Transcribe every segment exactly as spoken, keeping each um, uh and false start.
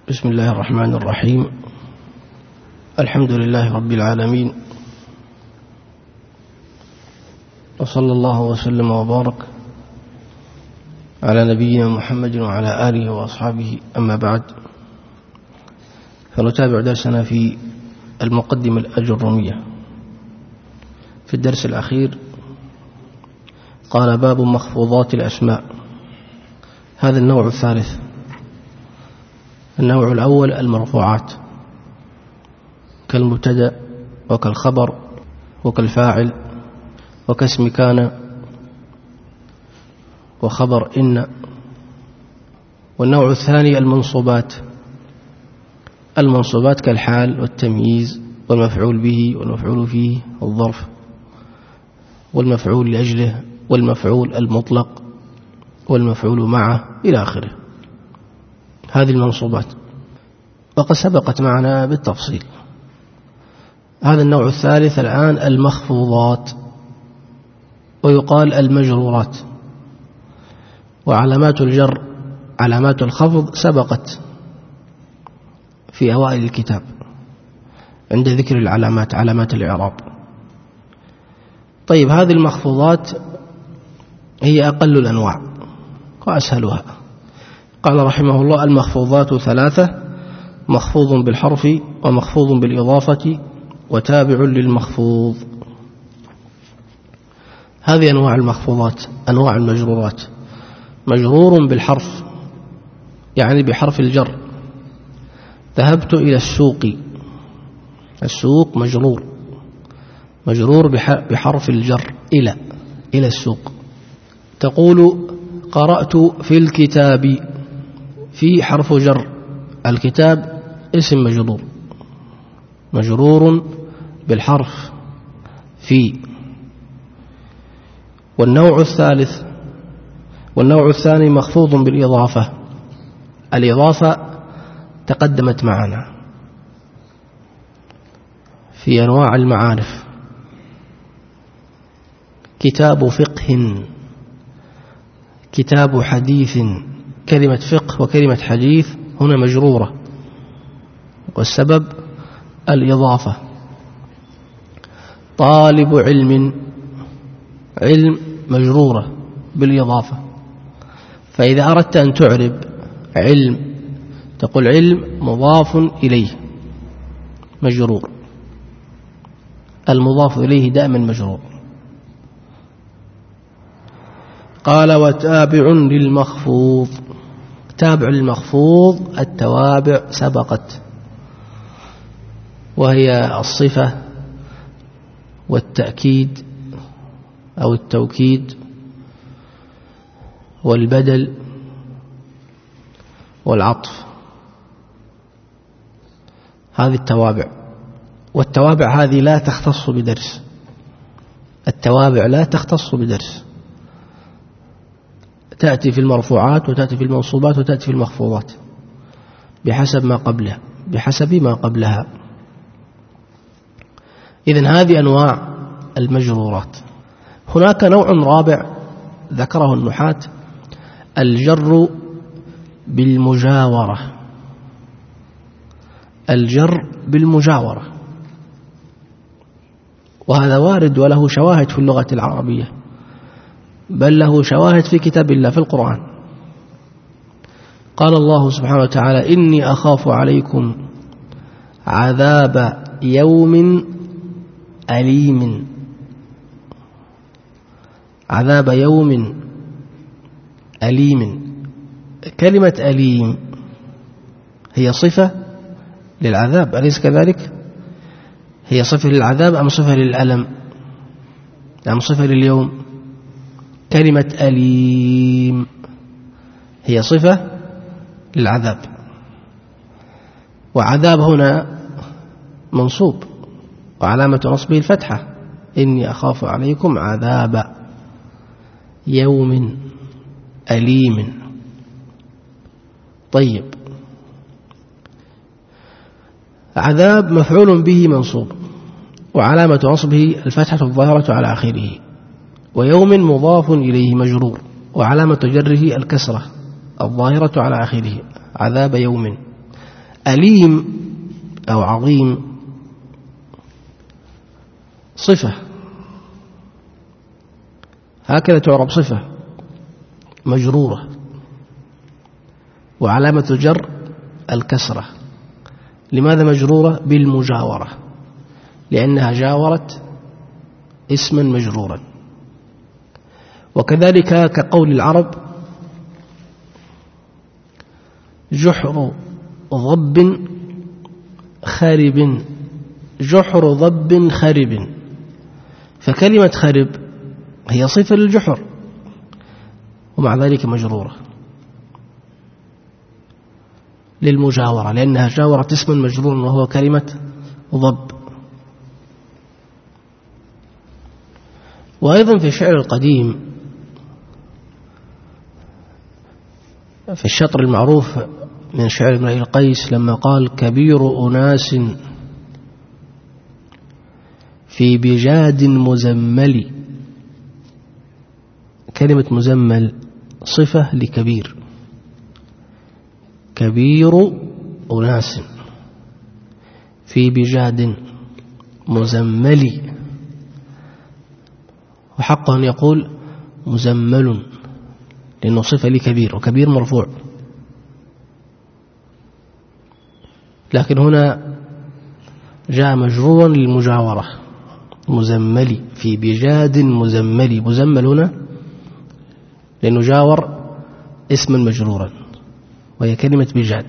بسم الله الرحمن الرحيم. الحمد لله رب العالمين، وصلى الله وسلم وبارك على نبينا محمد وعلى آله وأصحابه، أما بعد، فنتابع درسنا في المقدمة الأجرمية. في الدرس الأخير قال: باب مخفوضات الأسماء. هذا النوع الثالث. النوع الأول المرفوعات، كالمبتدأ وكالخبر وكالفاعل وكاسم كان وخبر إن. والنوع الثاني المنصوبات، المنصوبات كالحال والتمييز والمفعول به والمفعول فيه والظرف والمفعول لأجله والمفعول المطلق والمفعول معه إلى آخره. هذه المنصوبات، وقد سبقت معنا بالتفصيل. هذا النوع الثالث الآن المخفوضات، ويقال المجرورات. وعلامات الجر علامات الخفض سبقت في أوائل الكتاب عند ذكر العلامات، علامات الإعراب. طيب، هذه المخفوضات هي أقل الأنواع وأسهلها. قال رحمه الله: المخفوضات ثلاثة: مخفوض بالحرف ومخفوض بالإضافة وتابع للمخفوض. هذه أنواع المخفوضات، أنواع المجرورات. مجرور بالحرف، يعني بحرف الجر. ذهبت إلى السوق، السوق مجرور، مجرور بحرف الجر إلى إلى السوق. تقول: قرأت في الكتاب، في حرف جر، الكتاب اسم مجرور، مجرور بالحرف في. والنوع الثالث والنوع الثاني مخفوض بالإضافة. الإضافة تقدمت معنا في أنواع المعارف. كتاب فقه، كتاب حديث. كلمة فقه وكلمة حديث هنا مجرورة، والسبب الإضافة. طالب علم، علم مجرورة بالإضافة. فإذا أردت أن تعرب علم تقول علم مضاف إليه مجرور، المضاف إليه دائما مجرور. قال: وتابع للمخفوض. تابع للمخفوض التوابع سبقت، وهي الصفة والتأكيد أو التوكيد والبدل والعطف. هذه التوابع. والتوابع هذه لا تختص بدرس، التوابع لا تختص بدرس، تأتي في المرفوعات وتأتي في المنصوبات وتأتي في المخفوضات بحسب ما قبلها بحسب ما قبلها إذن هذه أنواع المجرورات. هناك نوع رابع ذكره النحاة: الجر بالمجاورة. الجر بالمجاورة، وهذا وارد وله شواهد في اللغة العربية، بل له شواهد في كتاب الله في القرآن. قال الله سبحانه وتعالى: إني أخاف عليكم عذاب يوم أليم. عذاب يوم أليم. كلمة أليم هي صفة للعذاب، أليس كذلك؟ هي صفة للعذاب أم صفة للألم أم صفة لليوم؟ كلمة أليم هي صفة للعذاب، وعذاب هنا منصوب وعلامة نصبه الفتحة. إني أخاف عليكم عذاب يوم أليم. طيب، عذاب مفعول به منصوب وعلامة نصبه الفتحة الظاهرة على آخره، ويوم مضاف إليه مجرور وعلامة جره الكسرة الظاهرة على آخره، عذاب يوم. أليم أو عظيم صفة، هكذا تعرب صفة مجرورة، وعلامة الجر الكسرة. لماذا مجرورة؟ بالمجاورة، لأنها جاورت اسما مجرورا. وكذلك كقول العرب جحر ضب خرب، جحر ضب خرب، فكلمة خرب هي صفة للجحر ومع ذلك مجرورة للمجاورة، لأنها جاورت اسما مجرورا وهو كلمة ضب. وأيضا في الشعر القديم في الشطر المعروف من شعر امرئ القيس لما قال كبير أناس في بجاد مزمل، كلمة مزمل صفة لكبير، كبير أناس في بجاد مزمل، وحق أن يقول مزمل لأنه صفة لكبير، وكبير مرفوع. لكن هنا جاء مجرورا للمجاورة، مزمل في بجاد مزمل، مزمل هنا لأنه جاور اسما مجرورا وهي كلمة بجاد.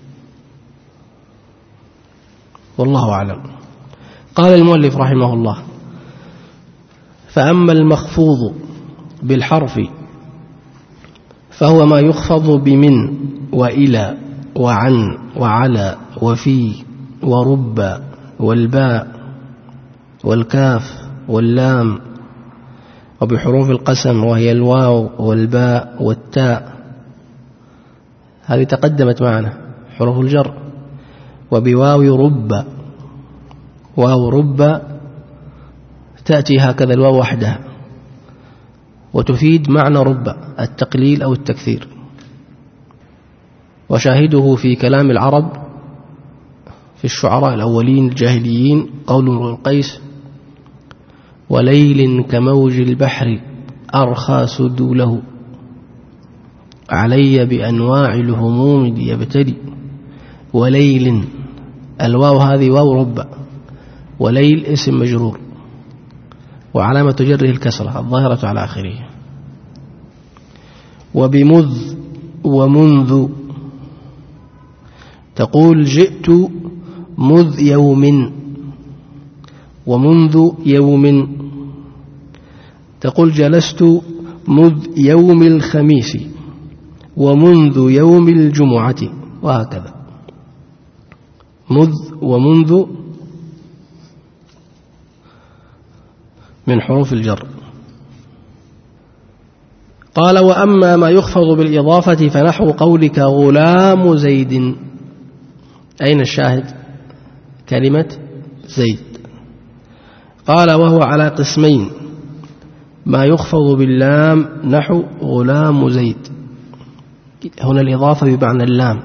والله أعلم. قال المؤلف رحمه الله: فأما المخفوض بالحرف فهو ما يخفض بمن وإلى وعن وعلى وفي ورب والباء والكاف واللام، وبحروف القسم وهي الواو والباء والتاء، هذه تقدمت معنا حروف الجر. وبواو رب، واو رب تأتي هكذا الواو وحدها وتفيد معنى رب التقليل أو التكثير. وشاهده في كلام العرب في الشعراء الأولين الجاهليين قول امرؤ القيس: وليل كموج البحر أرخى سدوله علي بأنواع الهموم ليبتلي. وليل، الواو هذه واو رب، وليل اسم مجرور وعلامة جره الكسرة الظاهرة على آخره. وبمذ ومنذ تقول جئت مذ يوم، ومنذ يوم تقول جلست مذ يوم الخميس ومنذ يوم الجمعة، وهكذا مذ ومنذ من حروف الجر. قال: وأما ما يخفض بالإضافة فنحو قولك غلام زيد. أين الشاهد؟ كلمة زيد. قال: وهو على قسمين: ما يخفض باللام نحو غلام زيد، هنا الإضافة بمعنى اللام،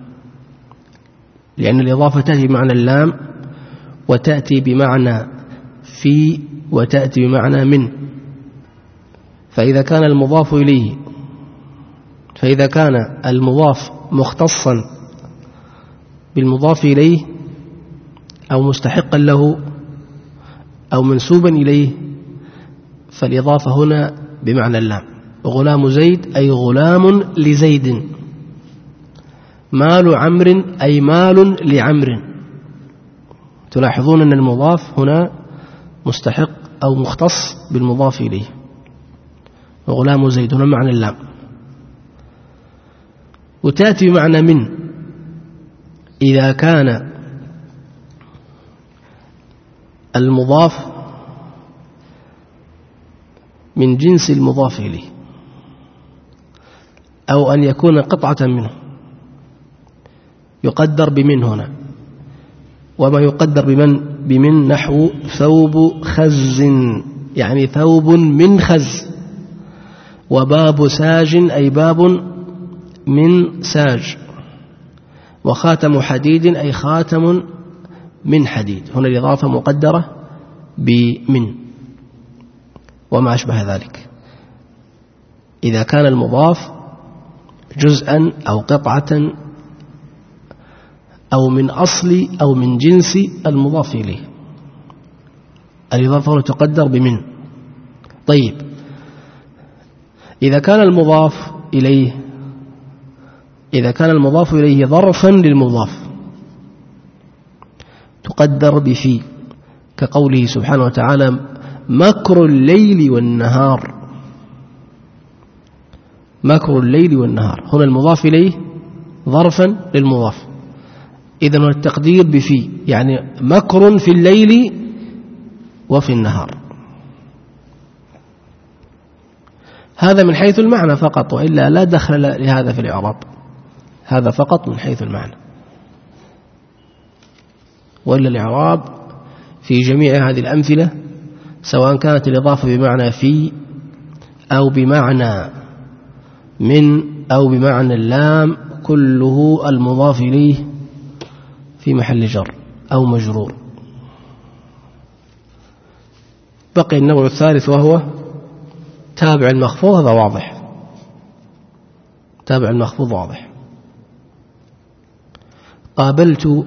لأن الإضافة تأتي بمعنى اللام وتأتي بمعنى في وتأتي بمعنى من. فإذا كان المضاف إليه فإذا كان المضاف مختصا بالمضاف إليه أو مستحقا له أو منسوبا إليه فالإضافة هنا بمعنى اللام. غلام زيد أي غلام لزيد، مال عمرو أي مال لعمرو. تلاحظون أن المضاف هنا مستحق أو مختص بالمضاف إليه، وغلام زيد هنا معنى اللام. وتأتي بمعنى من إذا كان المضاف من جنس المضاف إليه أو أن يكون قطعة منه، يقدر بمن هنا. وما يقدر بمن بمن نحو ثوب خز، يعني ثوب من خز. وباب ساج أي باب من ساج. وخاتم حديد أي خاتم من حديد، هنا الإضافة مقدرة بمن وما أشبه ذلك. إذا كان المضاف جزءا أو قطعة أو من أصل أو من جنس المضاف إليه، الإضافة تقدر بمن. طيب إذا كان المضاف إليه إذا كان المضاف إليه ظرفا للمضاف تقدر بفي، كقوله سبحانه وتعالى مكر الليل والنهار. مكر الليل والنهار، هنا المضاف إليه ظرفا للمضاف، إذن التقدير بفي، يعني مكر في الليل وفي النهار. هذا من حيث المعنى فقط، وإلا لا دخل لهذا في الإعراب، هذا فقط من حيث المعنى، وإلا الإعراب في جميع هذه الأمثلة سواء كانت الإضافة بمعنى في أو بمعنى من أو بمعنى اللام كله المضاف إليه في محل جر أو مجرور. بقي النوع الثالث وهو تابع المخفوض، هذا واضح، تابع المخفوض واضح. قابلت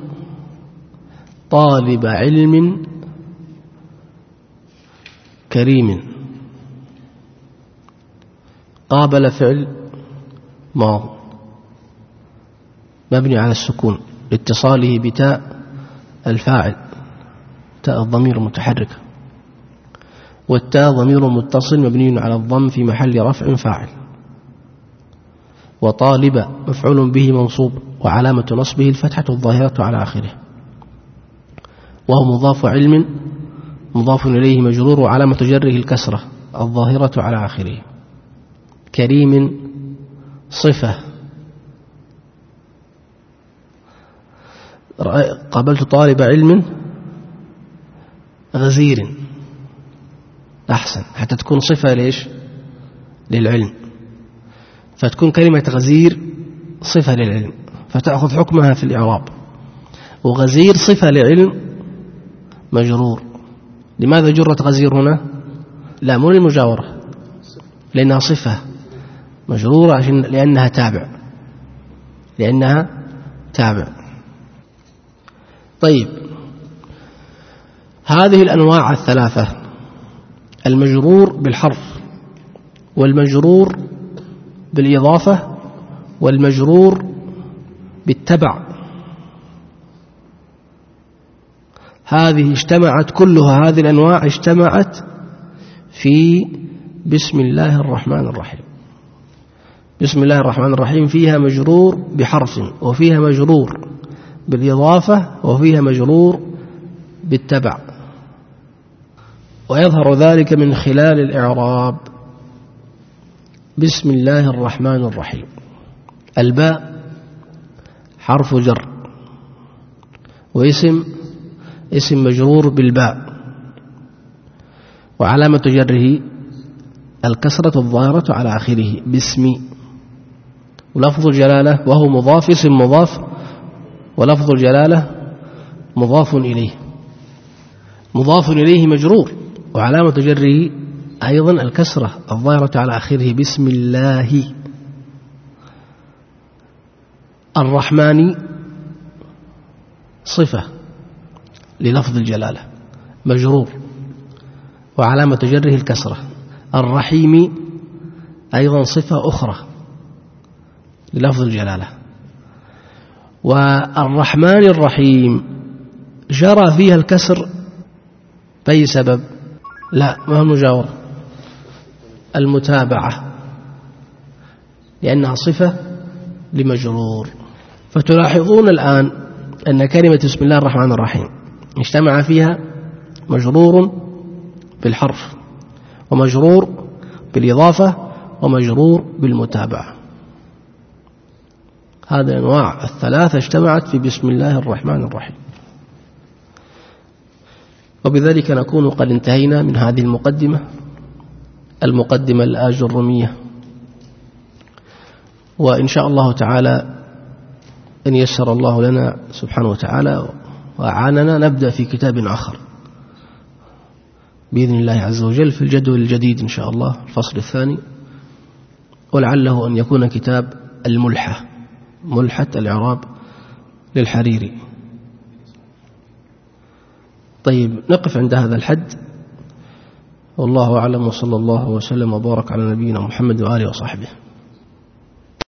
طالب علم كريم. قابل فعل ماض مبني على السكون لاتصاله بتاء الفاعل، تاء الضمير المتحركة، والتاء ضمير متصل مبني على الضم في محل رفع فاعل. وطالب مفعول به منصوب وعلامة نصبه الفتحة الظاهرة على آخره، وهو مضاف علم مضاف إليه مجرور وعلامة جره الكسرة الظاهرة على آخره. كريم صفة. قابلت طالب علم غزير، أحسن، حتى تكون صفة ليش؟ للعلم، فتكون كلمة غزير صفة للعلم فتأخذ حكمها في الإعراب. وغزير صفة لعلم مجرور. لماذا جرت غزير هنا؟ لا، مو للمجاورة، لأنها صفة مجرورة عشان لأنها تابع لأنها تابع طيب، هذه الأنواع الثلاثة، المجرور بالحرف والمجرور بالإضافة والمجرور بالتبع، هذه اجتمعت كلها، هذه الأنواع اجتمعت في بسم الله الرحمن الرحيم. بسم الله الرحمن الرحيم فيها مجرور بحرف، وفيها مجرور بالإضافة، وفيها مجرور بالتبع، ويظهر ذلك من خلال الإعراب. بسم الله الرحمن الرحيم، الباء حرف جر، واسم اسم مجرور بالباء، وعلامة جره الكسرة الظاهرة على آخره باسم. ولفظ الجلالة وهو مضاف، اسم مضاف، ولفظ الجلالة مضاف إليه، مضاف إليه مجرور وعلامة جره أيضا الكسرة الظاهرة على آخره بسم الله. الرحمن صفة للفظ الجلالة مجرور وعلامة جره الكسرة. الرحيم أيضا صفة أخرى للفظ الجلالة. والرحمن الرحيم جرى فيها الكسر بأي سبب؟ لا، ما هو المجاورة، المتابعة، لأنها صفة لمجرور. فتلاحظون الآن أن كلمة بسم الله الرحمن الرحيم اجتمع فيها مجرور بالحرف ومجرور بالإضافة ومجرور بالمتابعة. هذه الأنواع الثلاثة اجتمعت في بسم الله الرحمن الرحيم. وبذلك نكون قد انتهينا من هذه المقدمة المقدمة الآجرمية، وإن شاء الله تعالى إن يسر الله لنا سبحانه وتعالى وأعاننا نبدأ في كتاب آخر بإذن الله عز وجل في الجدول الجديد إن شاء الله الفصل الثاني، ولعله أن يكون كتاب الملحة، ملحة الإعراب للحريري. طيب نقف عند هذا الحد، والله أعلم، وصلى الله وسلم وبارك على نبينا محمد وآله وصحبه.